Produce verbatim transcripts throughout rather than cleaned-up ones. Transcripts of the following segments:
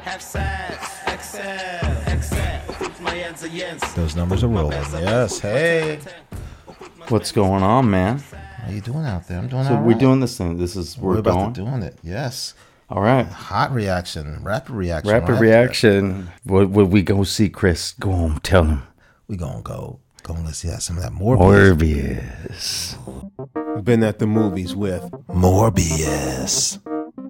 Those numbers are rolling. Yes. Hey. What's going on, man? How you doing out there? I'm doing So all we're right. doing this thing. This is we're, We're about going. to doing it. Yes. All right. Hot reaction. Rapid reaction. Rapid right reaction. Would, would we go see Chris? Go home. Tell him. We gonna go. Go and see that some of that Morbius. Morbius. Been at the movies with Morbius.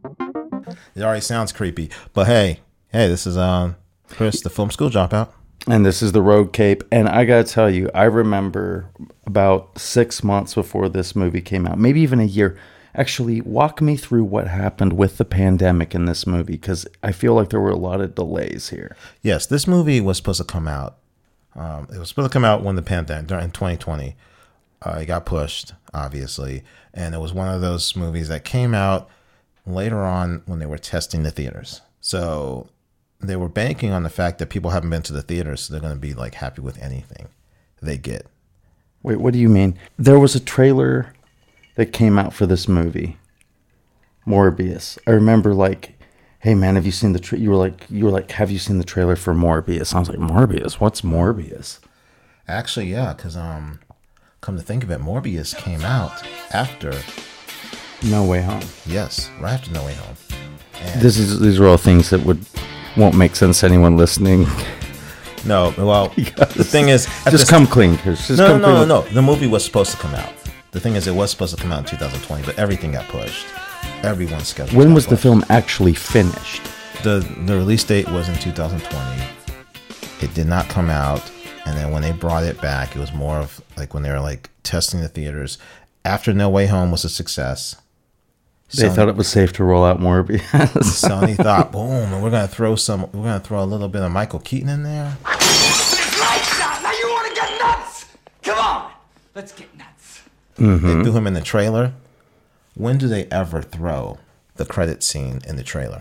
It already sounds creepy, but hey, hey, this is um Chris, the film school dropout. And this is the Road Cape. And I got to tell you, I remember about six months before this movie came out, maybe even a year. Actually, walk me through what happened with the pandemic in this movie, because I feel like there were a lot of delays here. Yes, this movie was supposed to come out. Um, it was supposed to come out when the pandemic, in twenty twenty. Uh, it got pushed, obviously. And it was one of those movies that came out later on when they were testing the theaters. So they were banking on the fact that people haven't been to the theaters, so they're going to be like happy with anything they get. Wait, what do you mean? There was a trailer that came out for this movie, Morbius. I remember, like, hey man, have you seen the? Tra-? You were like, you were like, have you seen the trailer for Morbius? I was like, Morbius? What's Morbius? Actually, yeah, because um, come to think of it, Morbius came out after No Way Home. Yes, right after No Way Home. And This is these are all things that would won't make sense to anyone listening. no, well, the thing is, at Just this- come clean, Chris. Just No, come no, no, clean. no, no. The movie was supposed to come out. The thing is, it was supposed to come out in two thousand twenty, but everything got pushed. Everyone's schedule. When got was the pushed. film actually finished? The the release date was in two thousand twenty. It did not come out, and then when they brought it back, it was more of like when they were like testing the theaters. After No Way Home was a success, They Sony- thought it was safe to roll out Morbius. Sony thought, boom, and we're gonna throw some. We're gonna throw a little bit of Michael Keaton in there. Lights out! Now you want to get nuts? Come on, let's get nuts. Mm-hmm. They threw him in the trailer. When do they ever throw the credit scene in the trailer?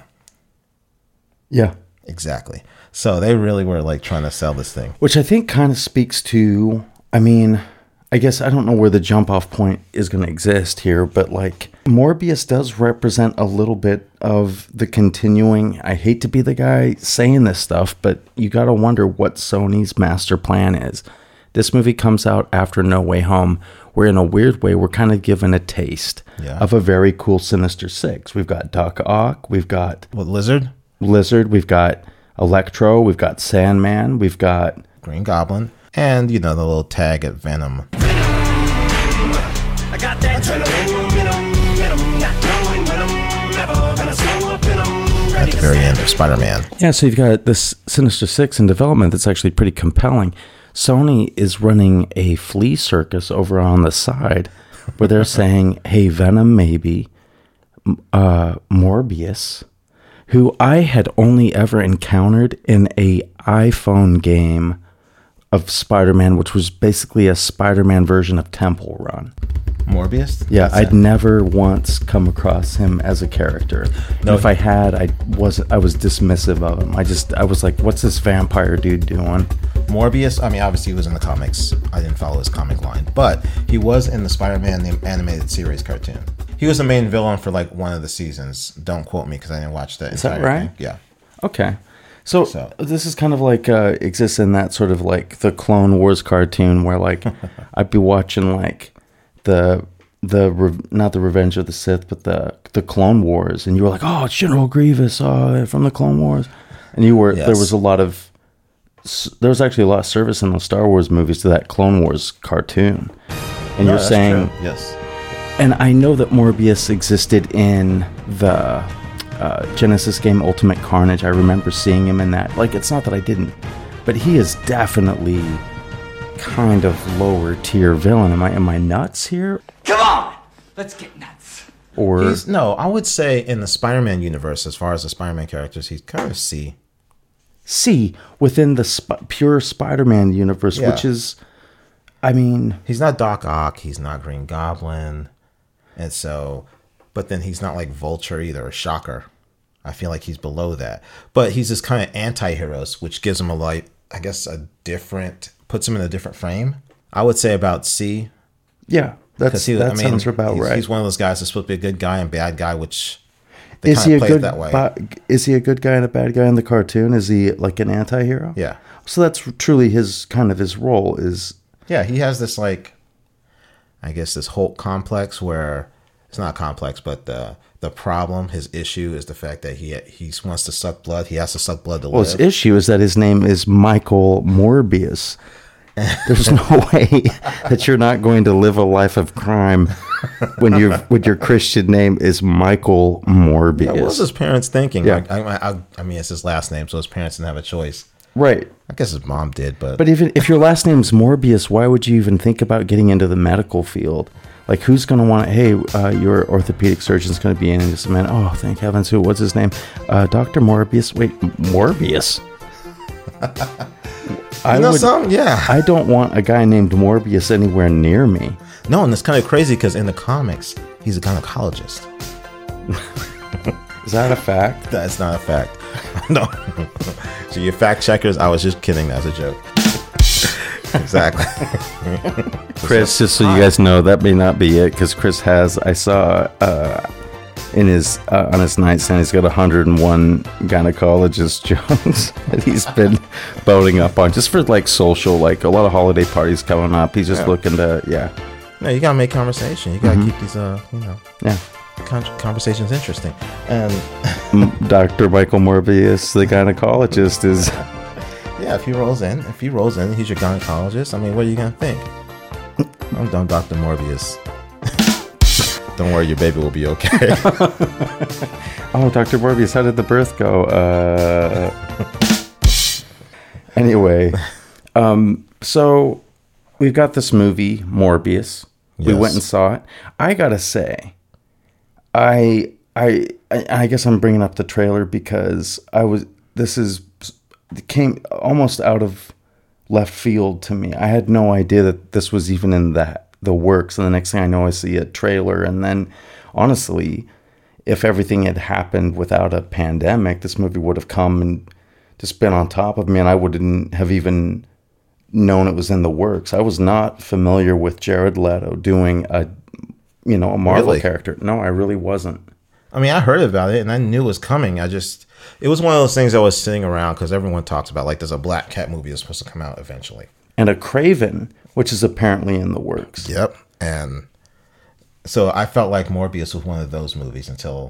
Yeah. Exactly. So they really were like trying to sell this thing. Which I think kind of speaks to, I mean, I guess I don't know where the jump off point is going to exist here, but like Morbius does represent a little bit of the continuing. I hate to be the guy saying this stuff, but you got to wonder what Sony's master plan is. This movie comes out after No Way Home, where in a weird way, we're kind of given a taste Yeah. of a very cool Sinister Six. We've got Doc Ock, we've got What, Lizard? Lizard, we've got Electro, we've got Sandman, we've got Green Goblin. And, you know, the little tag at Venom. I got that adrenaline, venom, venom, not knowing when I'm never gonna slow up and I'm At ready the to very snap. end of Spider-Man. Yeah, so you've got this Sinister Six in development that's actually pretty compelling. Sony is running a flea circus over on the side where they're saying, hey, Venom maybe, uh, Morbius, who I had only ever encountered in a iPhone game of Spider-Man, which was basically a Spider-Man version of Temple Run. Morbius? Yeah, That's I'd it. never once come across him as a character. And No. if I had, I was I was dismissive of him. I just I was like, what's this vampire dude doing? Morbius, I mean, obviously he was in the comics. I didn't follow his comic line. But he was in the Spider-Man the animated series cartoon. He was the main villain for like one of the seasons. Don't quote me because I didn't watch that. Is that entire right? thing. Yeah. Okay. So, So- this is kind of like uh, exists in that sort of like the Clone Wars cartoon where like I'd be watching like the the re- not the Revenge of the Sith but the the Clone Wars, and you were like, oh, it's General Grievous, oh, from the Clone Wars, and you were Yes. there was a lot of s- there was actually a lot of service in the Star Wars movies to that Clone Wars cartoon, and No, you're that's saying, true. Yes. and I know that Morbius existed in the uh, Genesis game Ultimate Carnage. I remember seeing him in that. Like, it's not that I didn't, but he is definitely kind of lower tier villain. Am I am I nuts here? Come on, let's get nuts. Or He's, no, I would say in the Spider-Man universe, as far as the Spider-Man characters, he's kind of C. C within the sp- pure Spider-Man universe, Yeah. which is, I mean, He's not Doc Ock. He's not Green Goblin. And so, but then he's not like Vulture either, or Shocker. I feel like he's below that. But he's this kind of anti-heroes, which gives him a like, I guess, a different, puts him in a different frame. I would say about C. yeah, that's He, that I mean, sounds about he's, right. He's one of those guys that's supposed to be a good guy and bad guy, which they Is kind he of a play good it that way. bi- is he a good guy and a bad guy in the cartoon? Is he like an anti-hero? Yeah. So that's truly his kind of his role is Yeah, he has this like, I guess this Hulk complex where it's not complex, but the the problem, his issue is the fact that he he wants to suck blood. He has to suck blood to well, live. his issue is that his name is Michael Morbius. There's no way that you're not going to live a life of crime when you when your Christian name is Michael Morbius. Yeah, what was his parents thinking? Yeah. Like, I, I, I mean, it's his last name, so his parents didn't have a choice. Right. I guess his mom did, but But even if your last name's Morbius, why would you even think about getting into the medical field? Like, who's going to want? Hey, uh, your orthopedic surgeon's going to be in in just a minute. Oh, thank heavens! Who? What's his name? Uh, Doctor Morbius. Wait, Morbius. I you know would- something? Yeah. I don't want a guy named Morbius anywhere near me. No, and it's kind of crazy because in the comics, he's a gynecologist. Is that a fact? That's not a fact. No. So you fact checkers, I was just kidding. That's a joke. Exactly. Chris, just so you guys know, that may not be it because Chris has. I saw uh, in his uh, on his nightstand, he's got one hundred one gynecologist jokes that he's been boating up on just for like social, like a lot of holiday parties coming up. He's just Yeah. looking to, yeah, No, you gotta make conversation. You gotta Mm-hmm. keep these, uh, you know, yeah. con- conversations interesting. And M- Doctor Michael Morbius, the gynecologist, is yeah, if he rolls in, if he rolls in, he's your gynecologist. I mean, what are you gonna think? I'm done, Doctor Morbius. Don't worry, your baby will be okay. oh, Doctor Morbius. How did the birth go? Uh, anyway, um, so we've got this movie Morbius. We Yes. went and saw it. I gotta say, I, I, I I guess I'm bringing up the trailer because I was. This is it came almost out of left field to me. I had no idea that this was even in that the works, and the next thing I know, I see a trailer, and then honestly, if everything had happened without a pandemic, this movie would have come and just been on top of me, and I wouldn't have even known it was in the works. I was not familiar with Jared Leto doing a, you know, a Marvel Really? character. No, I really wasn't. I mean, I heard about it and I knew it was coming. I just, it was one of those things I was sitting around because everyone talks about, like, there's a Black Cat movie that's supposed to come out eventually. And a Craven, which is apparently in the works. Yep. And so I felt like Morbius was one of those movies until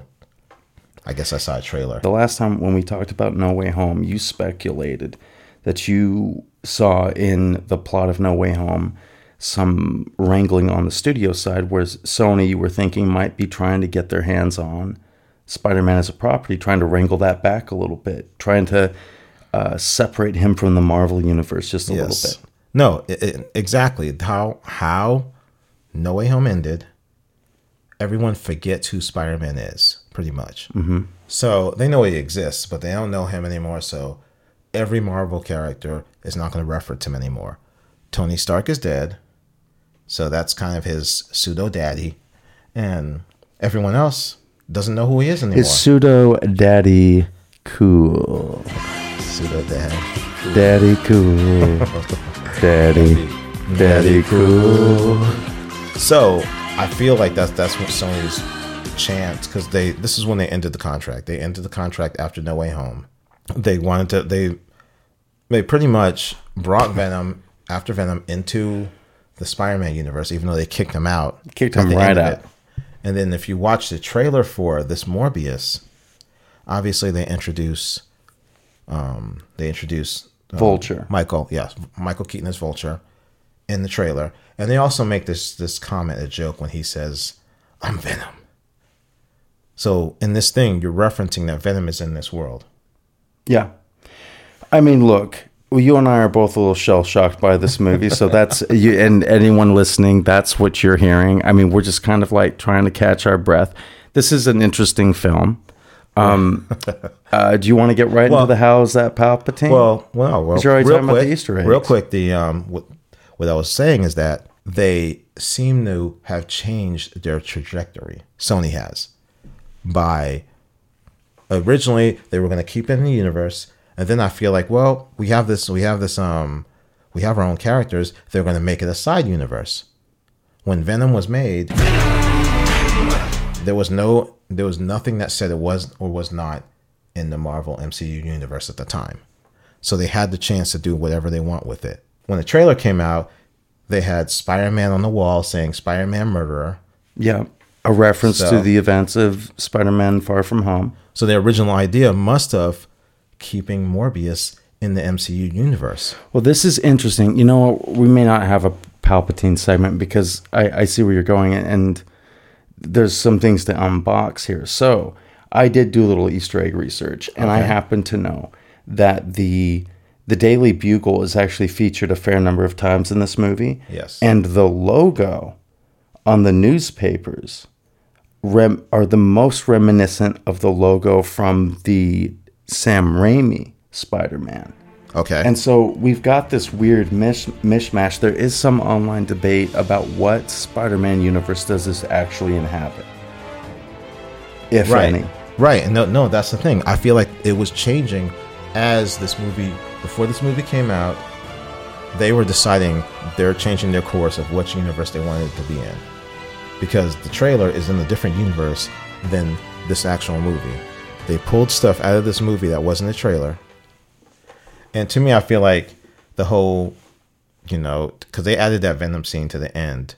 I guess I saw a trailer. The last time when we talked about No Way Home, you speculated that you saw in the plot of No Way Home some wrangling on the studio side, whereas Sony, you were thinking, might be trying to get their hands on Spider-Man as a property, trying to wrangle that back a little bit, trying to uh, separate him from the Marvel universe just a little bit. No, it, it, exactly. How how No Way Home ended, everyone forgets who Spider-Man is, pretty much. Mm-hmm. So they know he exists, but they don't know him anymore. So every Marvel character is not going to reference him anymore. Tony Stark is dead, so that's kind of his pseudo daddy, and everyone else doesn't know who he is anymore. Is pseudo daddy cool? Pseudo dad. Daddy cool. Daddy. Daddy cool. So I feel like that's that's what Sony's chance, because they this is when they ended the contract. They ended the contract after No Way Home. They wanted to they they pretty much brought Venom after Venom into the Spider-Man universe, even though they kicked him out. Kicked at him the right end of out. it. And then if you watch the trailer for this Morbius, obviously they introduce um they introduce um, Vulture. Michael, yes, Michael Keaton as Vulture in the trailer. And they also make this this comment, a joke, when he says, "I'm Venom." So in this thing, you're referencing that Venom is in this world. Yeah. I mean, look, well, you and I are both a little shell shocked by this movie. So that's you, and anyone listening, that's what you're hearing. I mean, we're just kind of like trying to catch our breath. This is an interesting film. Um, uh, do you want to get right Well- into the how's that Palpatine? Well, well, well. Because you're already real talking about quick, the Easter eggs. real quick. The um, what, what I was saying is that they seem to have changed their trajectory. Sony has, by originally they were going to keep it in the universe, and then I feel like, well, we have this, we have this, um, we have our own characters. They're going to make it a side universe. When Venom was made, There was no, there was nothing that said it was or was not in the Marvel M C U universe at the time. So they had the chance to do whatever they want with it. When the trailer came out, they had Spider-Man on the wall saying Spider-Man murderer. Yeah. A reference So- to the events of Spider-Man Far From Home. So the original idea must have keeping Morbius in the M C U universe. Well, this is interesting. You know, we may not have a Palpatine segment because I, I see where you're going, and there's some things to unbox here. So I did do a little Easter egg research, and I Okay. happen to know that the the Daily Bugle is actually featured a fair number of times in this movie. Yes. And the logo on the newspapers rem- are the most reminiscent of the logo from the Sam Raimi Spider-Man. Okay. And so we've got this weird mish- mishmash. There is some online debate about what Spider-Man universe does this actually inhabit, if right. any. Right. And no, no, that's the thing. I feel like it was changing as this movie, before this movie came out, they were deciding they're changing their course of which universe they wanted it to be in. Because the trailer is in a different universe than this actual movie. They pulled stuff out of this movie that wasn't a trailer. And to me, I feel like the whole, you know, because they added that Venom scene to the end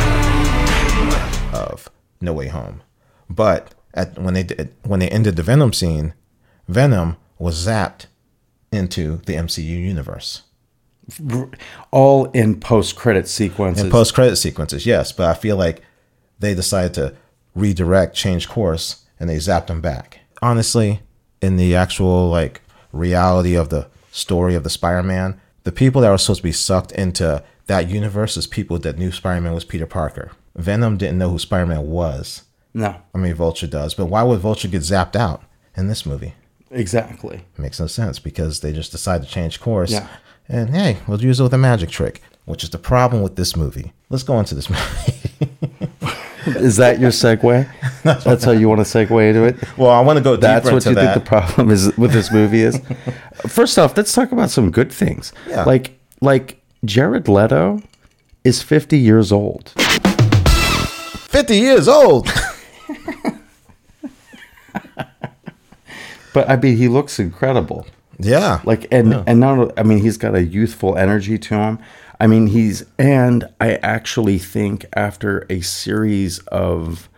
of No Way Home. But at, when they did, when they ended the Venom scene, Venom was zapped into the M C U universe. All in post-credit sequences. In post-credit sequences, yes. But I feel like they decided to redirect, change course, and they zapped them back. Honestly, in the actual like reality of the story of the Spider-Man, the people that were supposed to be sucked into that universe is people that knew Spider-Man was Peter Parker. Venom didn't know who Spider-Man was. No, I mean, Vulture does. But why would Vulture get zapped out in this movie? exactly. It makes no sense because they just decided to change course. Yeah. And hey, we'll use it with a magic trick, which is the problem with this movie. Let's go into this movie. Is that your segue? That's how you want to segue into it? Well, I want to go deeper That's what into you that. think the problem is with this movie is. First off, let's talk about some good things. Yeah. Like like Jared Leto is fifty years old. fifty years old. But I mean, he looks incredible. Yeah. Like and Yeah. and not I mean, he's got a youthful energy to him. I mean, he's and I actually think after a series of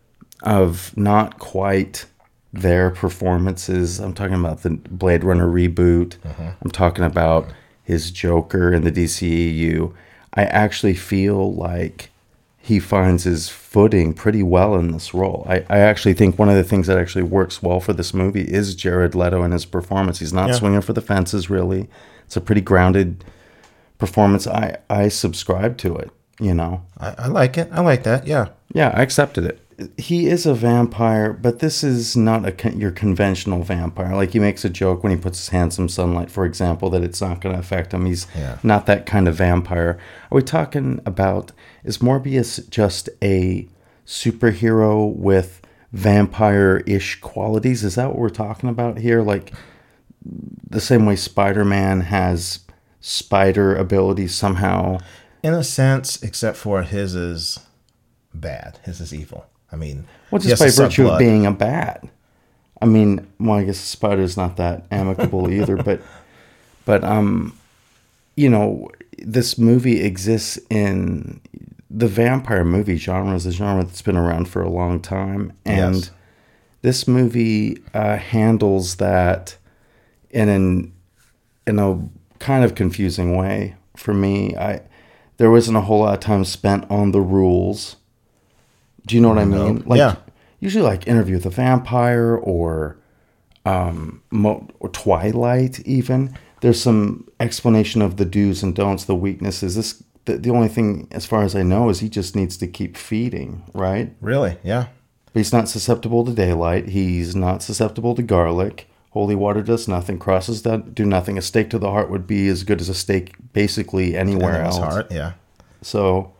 of not quite their performances, I'm talking about the Blade Runner reboot. I'm talking about his Joker in the D C E U. I actually feel like he finds his footing pretty well in this role. I, I actually think one of the things that actually works well for this movie is Jared Leto and his performance. He's not Yeah. swinging for the fences, really. It's a pretty grounded performance. I, I subscribe to it, you know. I, I like it. I like that. Yeah. Yeah, I accepted it. He is a vampire, but this is not a con- your conventional vampire. Like, he makes a joke when he puts his hands in sunlight, for example, that it's not going to affect him. He's Yeah. not that kind of vampire. Are we talking about, is Morbius just a superhero with vampire-ish qualities? Is that what we're talking about here? Like, the same way Spider-Man has spider abilities somehow. In a sense, except for his is bad. His is evil. I mean, Well, he just has by to suck virtue of blood. being a bat. I mean, well, I guess the spider's not that amicable either, but, but um, you know, this movie exists in the vampire movie genre is a genre that's been around for a long time, and Yes. this movie uh, handles that in an in a kind of confusing way for me. I there wasn't a whole lot of time spent on the rules. Do you know what I No. mean? Like, Yeah. usually like Interview with the Vampire or um Mo- or Twilight even. There's some explanation of the do's and don'ts, the weaknesses. This the, the only thing as far as I know is he just needs to keep feeding, right? Really? Yeah. But he's not susceptible to daylight. He's not susceptible to garlic. Holy water does nothing. Crosses that do nothing. A stake to the heart would be as good as a stake basically anywhere In his else. heart. Yeah. So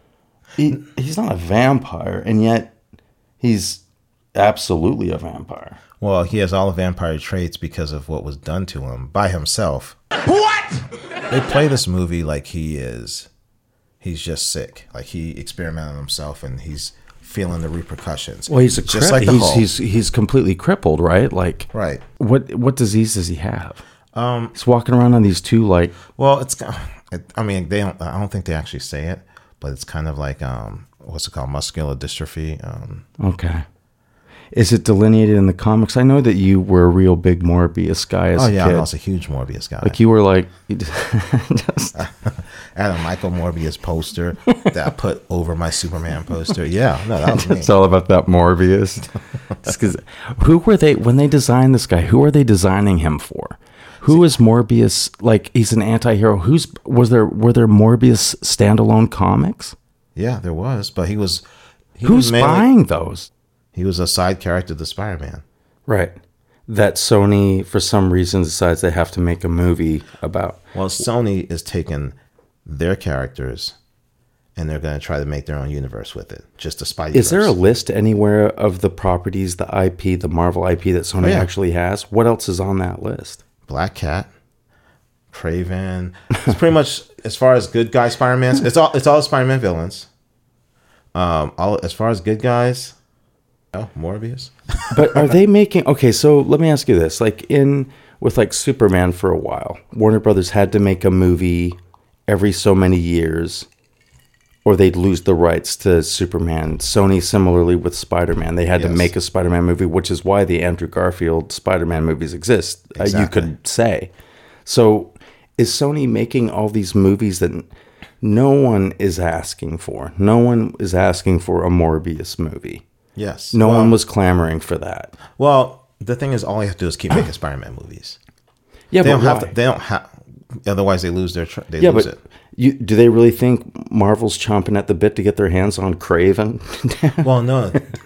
he he's not a vampire, and yet he's absolutely a vampire. Well, he has all the vampire traits because of what was done to him by himself. What? They play this movie like he is, he's just sick. Like he experimented on himself and he's feeling the repercussions. Well, he's a just cri- like the he's, Hulk. he's he's completely crippled, right? Like, Right. What what disease does he have? Um, he's walking around on these two like. Well, it's. I mean, they don't. I don't think they actually say it, but it's kind of like um, what's it called, muscular dystrophy. Um, Okay. Is it delineated in the comics? I know that you were a real big Morbius guy as oh a yeah, kid. I was a huge Morbius guy. Like you were like, you just, I had a Michael Morbius poster that I put over my Superman poster. Yeah, no, that was me. it's all about that Morbius. Just 'cause- who were they when they designed this guy? Who are they designing him for? Who is Morbius? Like he's an anti-hero. Who's was there? Were there Morbius standalone comics? Yeah, there was, but he was. He Who's was mainly- buying those? He was a side character to Spider-Man. Right. That Sony, for some reason, decides they have to make a movie about. Well, Sony is taking their characters, and they're going to try to make their own universe with it. Just the Spidey. Is there a list anywhere of the properties, the I P, the Marvel I P that Sony Oh, yeah. actually has? What else is on that list? Black Cat, Kraven? It's pretty much as far as good guy Spider-Man's. It's all. It's all Spider-Man villains. Um, all as far as good guys. Oh, Morbius. But are they making okay, so let me ask you this. Like in with like Superman for a while, Warner Brothers had to make a movie every so many years or they'd lose the rights to Superman. Sony similarly with Spider-Man. They had Yes. to make a Spider-Man movie, which is why the Andrew Garfield Spider-Man movies exist. Uh, you Exactly. could say. So is Sony making all these movies that no one is asking for? No one is asking for a Morbius movie. Yes. No well, one was clamoring for that. Well, the thing is, all you have to do is keep making Spider-Man movies. Yeah, They but don't have why? to. They don't have. Otherwise, they lose their. Tr- they yeah, lose but it. you, do they really think Marvel's chomping at the bit to get their hands on Craven? Well, no.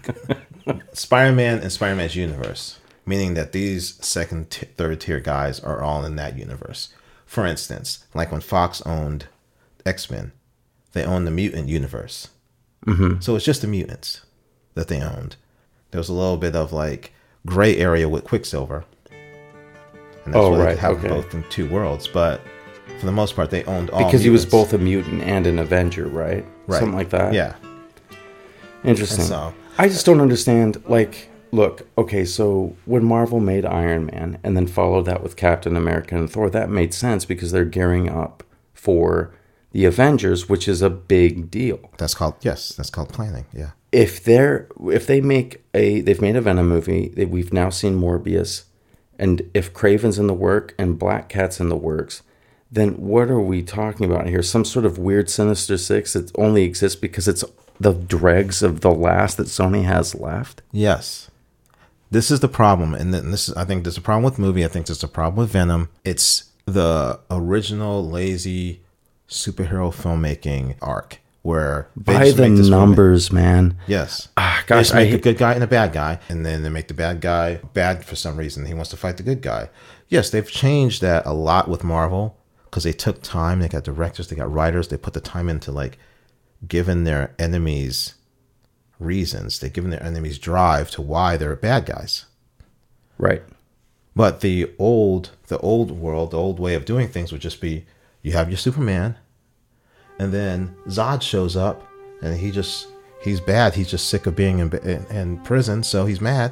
Spider-Man and Spider-Man's universe, meaning that these second, t- third tier guys are all in that universe. For instance, like when Fox owned X-Men, they owned the mutant universe. Mm-hmm. So it's just the mutants that they owned. There was a little bit of like gray area with Quicksilver. And that's Oh, why they right, could have okay. both in two worlds. But for the most part, they owned all because he was mutants. both a mutant and an Avenger, right? Right. Something like that. Yeah. Interesting. And so- I just don't understand. Like, look, okay, so when Marvel made Iron Man and then followed that with Captain America and Thor, that made sense because they're gearing up for the Avengers, which is a big deal. That's called, yes, that's called planning. Yeah. If they're if they make a they've made a Venom movie, they, we've now seen Morbius, and if Craven's in the work and Black Cat's in the works, then what are we talking about here? Some sort of weird Sinister Six that only exists because it's the dregs of the last that Sony has left? Yes. This is the problem. And then this is, I think there's a problem with movie. I think there's a problem with Venom. It's the original lazy superhero filmmaking arc where they By just the make this movie. numbers, man. Yes. Ah, They gosh, just I make a hate- good guy and a bad guy, and then they make the bad guy bad for some reason. He wants to fight the good guy. Yes, they've changed that a lot with Marvel because they took time. They got directors, they got writers. They put the time into like giving their enemies reasons. They've given their enemies drive to why they're bad guys. Right. But the old, the old world, the old way of doing things would just be you have your Superman, and then Zod shows up, and he just he's bad. He's just sick of being in, in, in prison, so he's mad,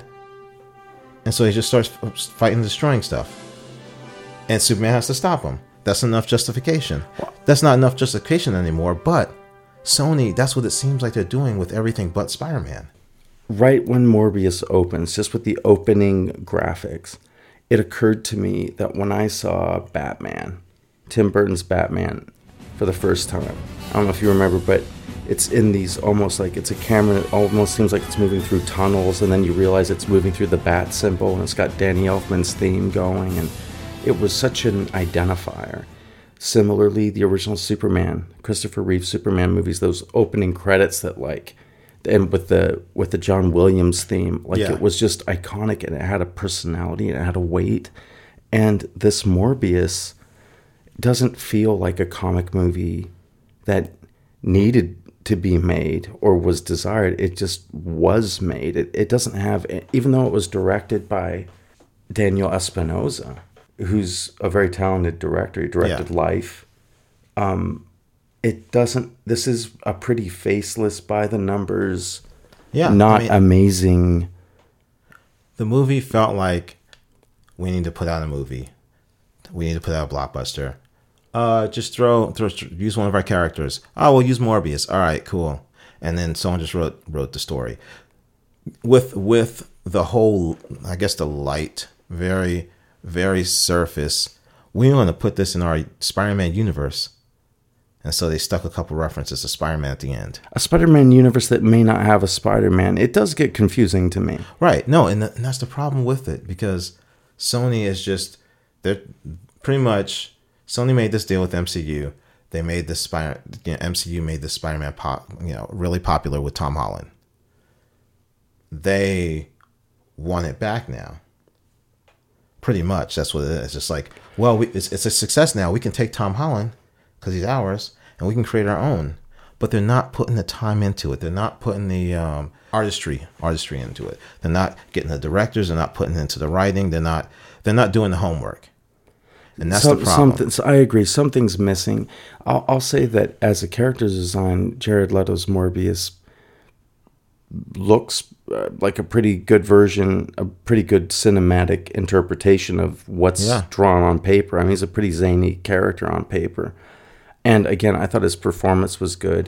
and so he just starts fighting, destroying stuff, and Superman has to stop him. That's enough justification. That's not enough justification anymore. But Sony, that's what it seems like they're doing with everything but Spider-Man. Right when Morbius opens, just with the opening graphics, it occurred to me that when I saw Batman, Tim Burton's Batman, for the first time, I don't know if you remember, but it's in these almost like it's a camera that almost seems like it's moving through tunnels, and then you realize it's moving through the bat symbol, and it's got Danny Elfman's theme going, and it was such an identifier. Similarly, the original Superman, Christopher Reeve Superman movies, those opening credits that like, and with the with the John Williams theme, like Yeah. it was just iconic, and it had a personality and it had a weight. And this Morbius doesn't feel like a comic movie that needed to be made or was desired. It just was made. It, it doesn't have, even though it was directed by Daniel Espinosa, who's a very talented director. He directed Yeah. Life. Um, it doesn't, this is a pretty faceless, by the numbers Yeah, I not mean- amazing. The movie felt like we need to put out a movie. We need to put out a blockbuster. Uh, just throw, throw, use one of our characters. Oh, we'll use Morbius. All right, cool. And then someone just wrote wrote the story with with the whole, I guess, the light, very very surface. We want to put this in our Spider-Man universe, and so they stuck a couple references to Spider-Man at the end. A Spider-Man universe that may not have a Spider-Man. It does get confusing to me. Right. No, and, th- and that's the problem with it, because Sony is just, they're pretty much, Sony made this deal with M C U. They made the Spider, you know, M C U made the Spider-Man pop, you know, really popular with Tom Holland. They want it back now. Pretty much, that's what it is. It's just like, well, we, it's, it's a success now. We can take Tom Holland because he's ours, and we can create our own. But they're not putting the time into it. They're not putting the um, artistry artistry into it. They're not getting the directors. They're not putting it into the writing. They're not they're not doing the homework. And that's Some- the problem. something- so I agree. Something's missing. I'll, I'll say that as a character design, Jared Leto's Morbius looks uh, like a pretty good version, a pretty good cinematic interpretation of what's Yeah. drawn on paper. I mean, he's a pretty zany character on paper. And again, I thought his performance was good.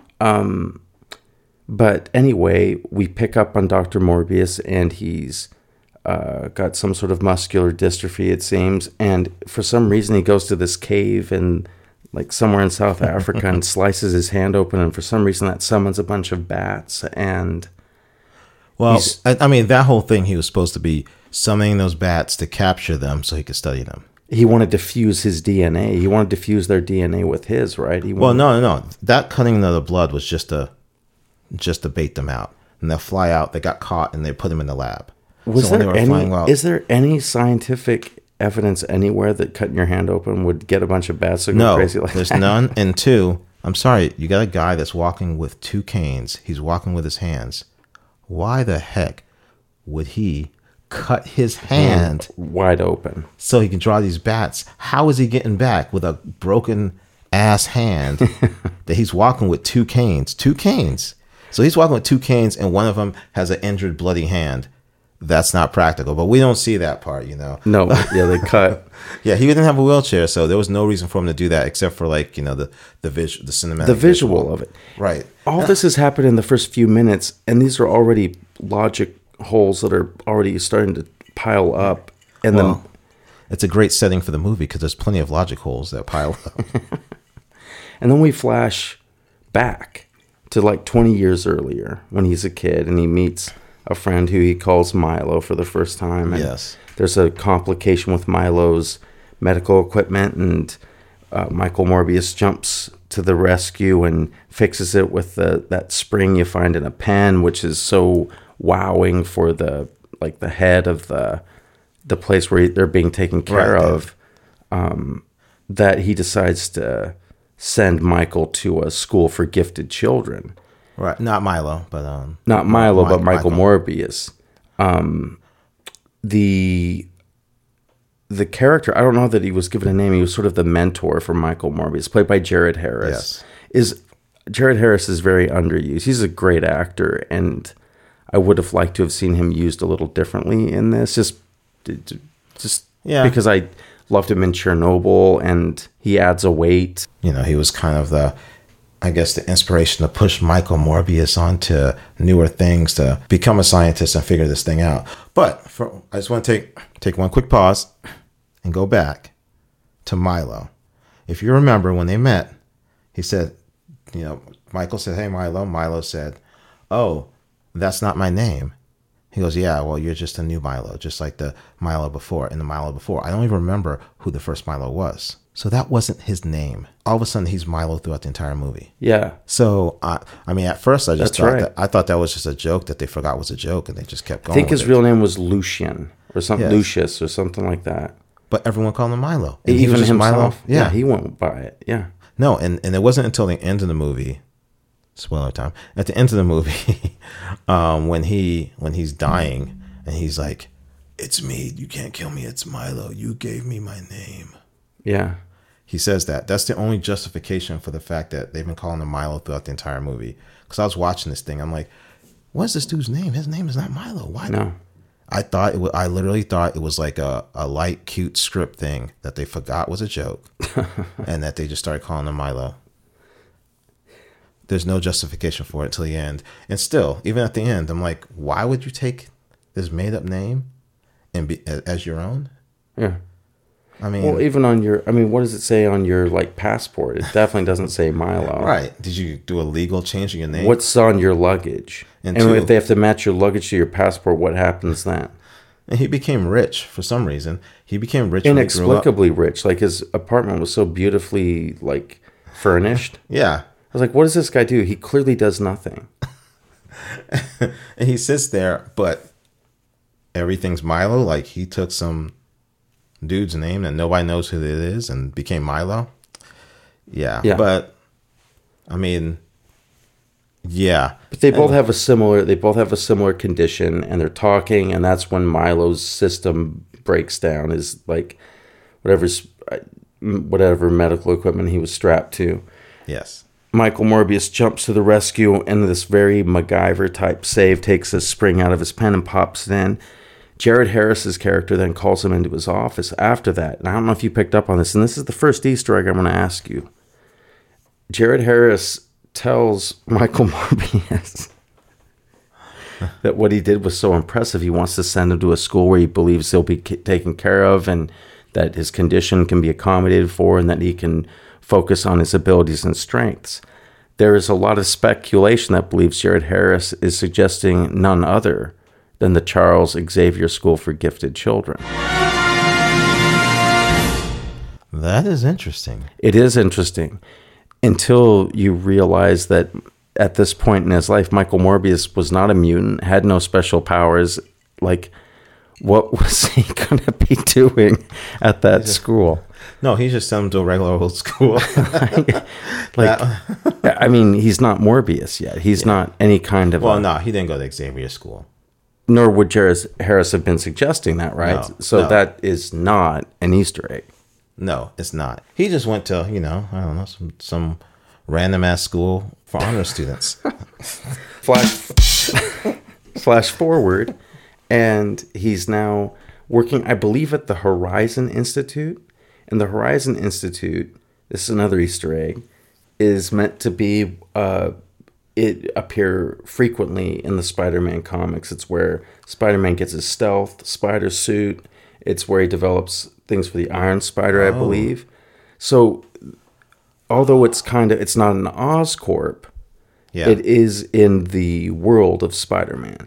Um, but anyway, we pick up on Doctor Morbius, and he's uh, got some sort of muscular dystrophy, it seems. And for some reason, he goes to this cave and like somewhere in South Africa and slices his hand open. And for some reason, that summons a bunch of bats. And well, he's- I, I mean, that whole thing, he was supposed to be summoning those bats to capture them so he could study them. he wanted to fuse his D N A. He wanted to fuse their D N A with his, right? He Well, wanted, no, no, no. That cutting of the blood was just to just to bait them out. And they'll fly out. They got caught, and they put them in the lab. Was So when there they were flying any? out- Is there any scientific evidence anywhere that cutting your hand open would get a bunch of bats to go No, crazy like there's that? none. And two, I'm sorry, you got a guy that's walking with two canes. He's walking with his hands. Why the heck would he cut his hand Wide open. so he can draw these bats? How is he getting back with a broken ass hand that he's walking with two canes? Two canes. So he's walking with two canes, and one of them has an injured, bloody hand. That's not practical, but we don't see that part, you know. No, yeah, they cut. Yeah, he didn't have a wheelchair, so there was no reason for him to do that except for, like, you know, the the visual, the cinematic, The visual of it. right? All this has happened in the first few minutes, and these are already logic holes that are already starting to pile up. And Well, then, it's a great setting for the movie because there's plenty of logic holes that pile up. and then we flash back to like twenty years earlier when he's a kid and he meets a friend who he calls Milo for the first time. And Yes. there's a complication with Milo's medical equipment, and uh, Michael Morbius jumps to the rescue and fixes it with the, that spring you find in a pen, which is so wowing for the like the head of the the place where they're being taken care Right. of. Um, that he decides to send Michael to a school for gifted children. Right, not Milo, but um, Not Milo, Mi- but Michael, Michael. Morbius. Um, the the character, I don't know that he was given a name. He was sort of the mentor for Michael Morbius, played by Jared Harris. Yes. Is Jared Harris is very underused. He's a great actor, and I would have liked to have seen him used a little differently in this. Just, just Yeah. because I loved him in Chernobyl, and he adds a weight. you know, he was kind of the, I guess, the inspiration to push Michael Morbius onto newer things to become a scientist and figure this thing out. But for, I just want to take take one quick pause and go back to Milo. If you remember when they met, he said, you know, Michael said, "Hey, Milo." Milo said, "Oh, that's not my name." He goes, "Yeah, well, you're just a new Milo, just like the Milo before and the Milo before." I don't even remember who the first Milo was. So that wasn't his name. All of a sudden, he's Milo throughout the entire movie. Yeah. So, uh, I mean, at first, I just That's thought right. that I thought that was just a joke that they forgot was a joke, and they just kept I going. think with his it. real name was Lucian or something, Yes. Lucius or something like that. But everyone called him Milo. And he Even was just himself, Milo. yeah. he went by it. Yeah, No, and, and it wasn't until the end of the movie, spoiler time, at the end of the movie, um, when he when he's dying and he's like, "It's me, you can't kill me, it's Milo, you gave me my name." yeah. He says that. That's the only justification for the fact that they've been calling him Milo throughout the entire movie. Because I was watching this thing, I'm like, what's this dude's name? His name is not Milo. Why? No. I thought it was, I literally thought it was like a, a light, cute script thing that they forgot was a joke and that they just started calling him Milo. There's no justification for it until the end. And still, even at the end, I'm like, why would you take this made up name and be as your own? Yeah. I mean, Well, even on your, I mean, what does it say on your like passport? It definitely doesn't say Milo. right. Did you do a legal change in your name? What's on your luggage? And And, two- if they have to match your luggage to your passport, what happens then? And he became rich for some reason. He became rich when he grew up. Inexplicably rich. Like his apartment was so beautifully like furnished. Yeah. I was like, what does this guy do? He clearly does nothing. And he sits there, but everything's Milo. Like he took some dude's name that nobody knows who it is and became Milo. Yeah. Yeah. But I mean, yeah. But they both And- have a similar they both have a similar condition and they're talking and that's when Milo's system breaks down is like whatever's whatever medical equipment he was strapped to. Yes. Michael Morbius jumps to the rescue and this very MacGyver type save takes a spring out of his pen and pops it in. Jared Harris's character then calls him into his office after that. And I don't know if you picked up on this, and this is the first Easter egg I'm going to ask you. Jared Harris tells Michael Morbius that what he did was so impressive. He wants to send him to a school where he believes he'll be k- taken care of and that his condition can be accommodated for and that he can focus on his abilities and strengths. There is a lot of speculation that believes Jared Harris is suggesting none other than the Charles Xavier School for Gifted Children. That is interesting. It is interesting until you realize that at this point in his life, Michael Morbius was not a mutant, had no special powers. Like, what was he going to be doing at that school? No, he's just sent him to a regular old school. Like, I mean, he's not Morbius yet. He's not any kind of well, a, no, he didn't go to Xavier school. nor would Jared Harris have been suggesting that, right? No, so no. that is not an Easter egg. No, it's not. He just went to, you know, I don't know, some, some random ass school for honor students. Flash, flash forward, and he's now working, I believe, at the Horizon Institute. And the Horizon Institute, this is another Easter egg, is meant to be, uh, it appear frequently in the Spider-Man comics. It's where Spider-Man gets his stealth spider suit. It's where he develops things for the Iron Spider, I Oh. believe. So, although it's kind of, it's not an Oscorp, Yeah. it is in the world of Spider-Man.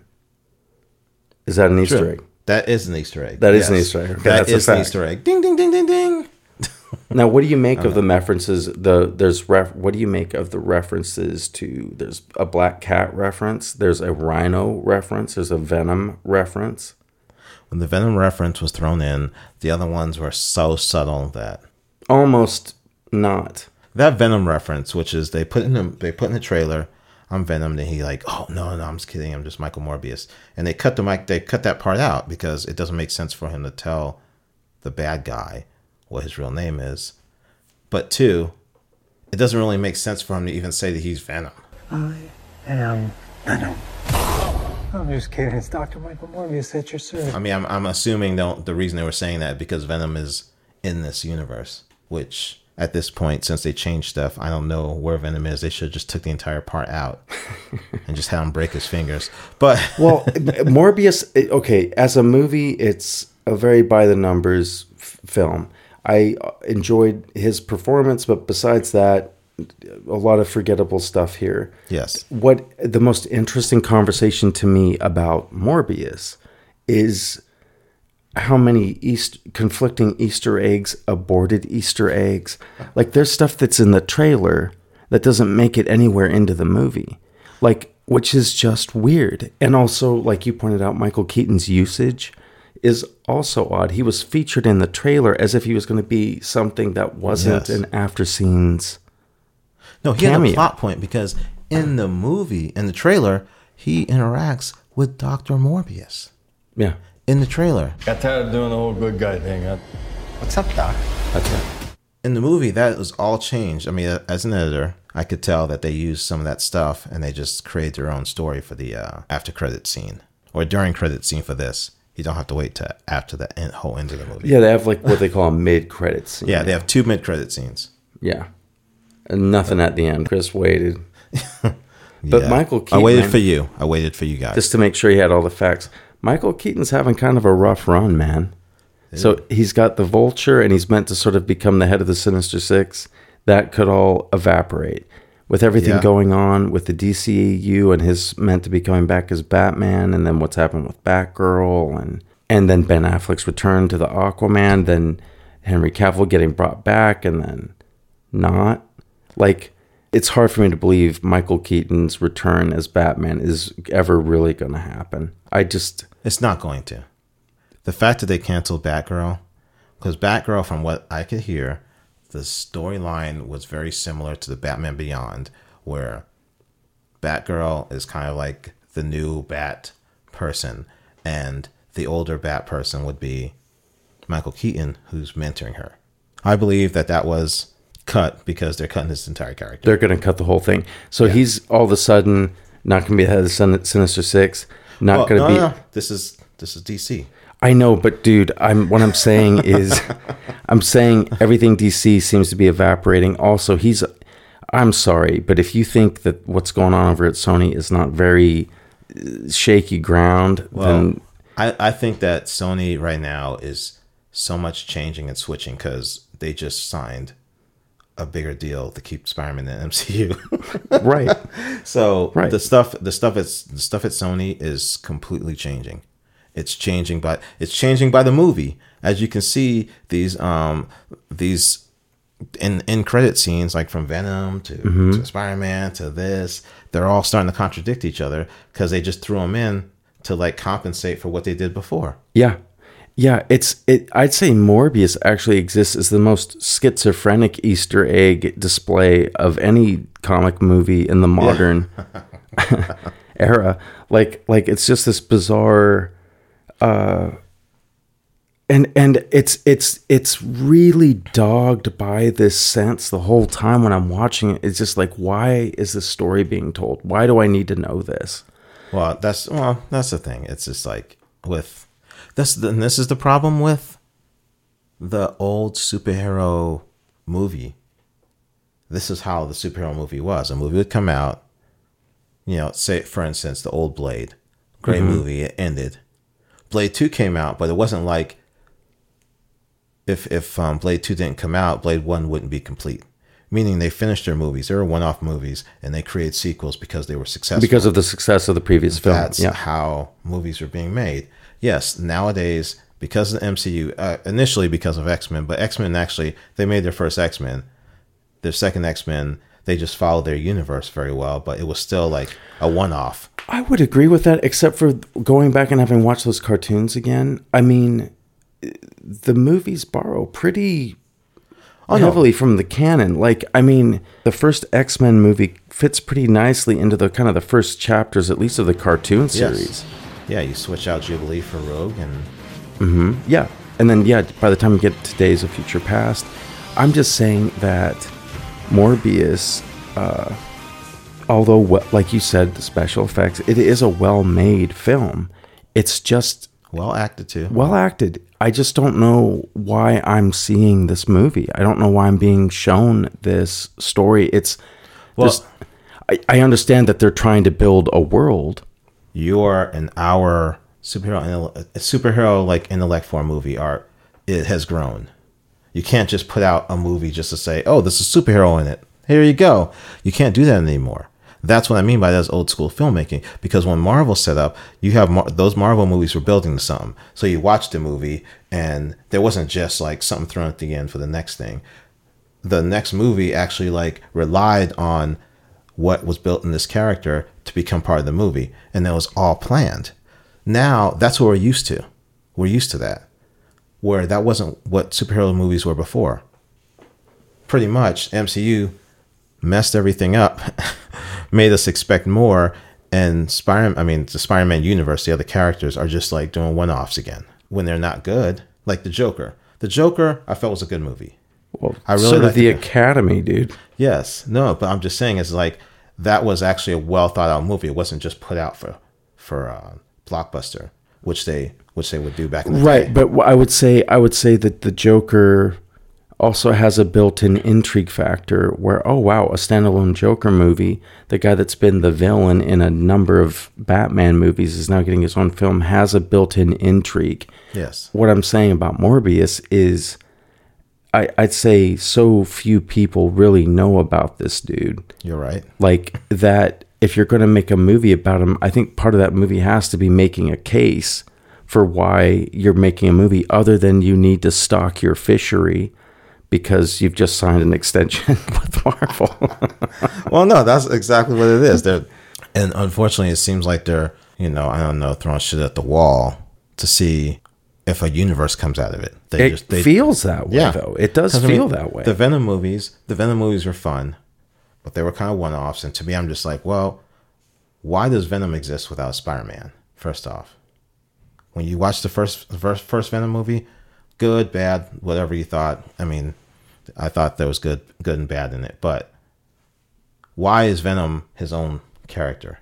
Is that an Easter True. egg? That is an Easter egg. That is an Easter egg. Okay, That that's a is an fact. Easter egg. Ding, ding, ding, ding, ding. Now, what do you make of the references? The there's ref, what do you make of the references to? There's a Black Cat reference. There's a Rhino reference. There's a Venom reference. When the Venom reference was thrown in, the other ones were so subtle that Almost not. that Venom reference, which is they put in the, they put in the trailer, I'm Venom, and he like, oh no, no, I'm just kidding, I'm just Michael Morbius, and they cut the mic, they cut that part out because it doesn't make sense for him to tell the bad guy what his real name is. But two, it doesn't really make sense for him to even say that he's Venom. I am Venom. I'm just kidding. It's Doctor Michael Morbius at your service. I mean, I'm I'm assuming the the reason they were saying that because Venom is in this universe, which at this point, since they changed stuff, I don't know where Venom is. They should have just took the entire part out and just had him break his fingers. But Well, Morbius. Okay, as a movie, it's a very by the numbers f- film. I enjoyed his performance, but besides that, a lot of forgettable stuff here. yes, What the most interesting conversation to me about Morbius is how many East conflicting Easter eggs, aborted Easter eggs. Like there's stuff that's in the trailer that doesn't make it anywhere into the movie. Like, which is just weird. And also, like you pointed out, Michael Keaton's usage is also odd. He was featured in the trailer as if he was going to be something that wasn't Yes. an after scenes. no, he had a Cameo. plot point because in the movie, in the trailer, he interacts with Doctor Morbius Yeah. in the trailer. Got tired of doing the whole good guy thing. Huh? What's up, Doc? That's it. In the movie, that was all changed. I mean, as an editor, I could tell that they used some of that stuff and they just created their own story for the uh, after credit scene or during credit scene for this. You don't have to wait to after the end, whole end of the movie. Yeah, they have like what they call a mid-credit scene. Yeah, they have two mid-credit scenes. Yeah. And nothing at the end. Chris waited. But Yeah. Michael Keaton... I waited for you. I waited for you guys. Just to make sure he had all the facts. Michael Keaton's having kind of a rough run, man. So he's got the Vulture, and he's meant to sort of become the head of the Sinister Six. That could all evaporate. With everything Yeah. going on with the D C E U and his meant to be coming back as Batman, and then what's happened with Batgirl, and, and then Ben Affleck's return to the Aquaman, then Henry Cavill getting brought back, and then not. Like, it's hard for me to believe Michael Keaton's return as Batman is ever really going to happen. I just... It's not going to. The fact that they canceled Batgirl, because Batgirl, from what I could hear, the storyline was very similar to the Batman Beyond, where Batgirl is kind of like the new Bat person, and the older Bat person would be Michael Keaton, who's mentoring her. I believe that that was cut because they're cutting this entire character. They're going to cut the whole thing. So Yeah. he's all of a sudden not going to be the head of the Sin- Sinister Six. Not Well, going to no, be. no, no. This is this is D C. I know, but dude, I'm what I'm saying is, I'm saying everything D C seems to be evaporating. Also, he's. I'm sorry, but if you think that what's going on over at Sony is not very uh, shaky ground, Well, then I, I think that Sony right now is so much changing and switching because they just signed a bigger deal to keep Spider-Man in the M C U. right. So Right. the stuff the stuff at the stuff at Sony is completely changing. It's changing by it's changing by the movie. As you can see, these um these in in credit scenes, like from Venom to, to Spider-Man to this, they're all starting to contradict each other because they just threw them in to like compensate for what they did before. Yeah. Yeah, it's it I'd say Morbius actually exists as the most schizophrenic Easter egg display of any comic movie in the modern era. Like like it's just this bizarre uh and and it's it's it's really dogged by this sense the whole time when I'm watching it. It's just like, why is this story being told? Why do I need to know this? Well, that's well, that's the thing. It's just like with this. And this is the problem with the old superhero movie. This is how the superhero movie was. A movie would come out, you know, say for instance, the old Blade, great Mm-hmm. movie. It ended. Blade Two came out, but it wasn't like if if um, Blade Two didn't come out, Blade One wouldn't be complete. Meaning they finished their movies. They were one-off movies, and they created sequels because they were successful. Because of the success of the previous film. That's Yeah. how movies are being made. Yes, nowadays, because of the M C U, uh, initially because of X-Men, but X-Men actually, they made their first X-Men. Their second X-Men, they just followed their universe very well, but it was still like a one-off. I would agree with that, except for going back and having watched those cartoons again. I mean, the movies borrow pretty Oh, no. heavily from the canon. Like, I mean, the first X-Men movie fits pretty nicely into the kind of the first chapters, at least of the cartoon series. Yes. Yeah, you switch out Jubilee for Rogue, and Yeah. And then, yeah, by the time you get to Days of Future Past, I'm just saying that Morbius, uh, although, we- like you said, the special effects, it is a well-made film. It's just well acted too. well acted. I just don't know why I'm seeing this movie. I don't know why I'm being shown this story. It's Well- well, I, I understand that they're trying to build a world. You're an hour superhero, a superhero like intellect form movie art. It has grown. You can't just put out a movie just to say, "Oh, there's a superhero in it. Here you go." You can't do that anymore. That's what I mean by that's old school filmmaking. Because when Marvel set up, you have Mar- those Marvel movies were building to something. So you watched the movie, and there wasn't just like something thrown at the end for the next thing. The next movie actually like relied on what was built in this character to become part of the movie, and that was all planned. Now that's what we're used to. We're used to that, where that wasn't what superhero movies were before. Pretty much, M C U messed everything up, made us expect more, and Spider. I mean, the Spider-Man universe, the other characters are just like doing one-offs again when they're not good. Like the Joker. The Joker, I felt was a good movie. Well, I really so did like the the- Academy, dude. Yes, no, but I'm just saying it's like that was actually a well thought out movie. It wasn't just put out for for uh, Blockbuster, which they which they would do back in the Right, day. but wh- I would say I would say that the Joker also has a built-in intrigue factor where, oh wow, a standalone Joker movie, the guy that's been the villain in a number of Batman movies is now getting his own film, has a built-in intrigue. Yes, What I'm saying about Morbius is I, I'd say so few people really know about this dude. you're right. Like that if you're going to make a movie about him, I think part of that movie has to be making a case for why you're making a movie other than you need to stock your fishery because you've just signed an extension with Marvel. Well, no, that's exactly what it is. They're, and unfortunately, it seems like they're, you know, I don't know, throwing shit at the wall to see if a universe comes out of it. They It just they, feels that way, yeah. though. It does 'Cause, I feel mean, that way. The Venom movies, the Venom movies were fun, but they were kind of one-offs. And to me, I'm just like, well, why does Venom exist without Spider-Man? First off, when you watch the first first first Venom movie, good, bad, whatever you thought. I mean, I thought there was good good and bad in it, but why is Venom his own character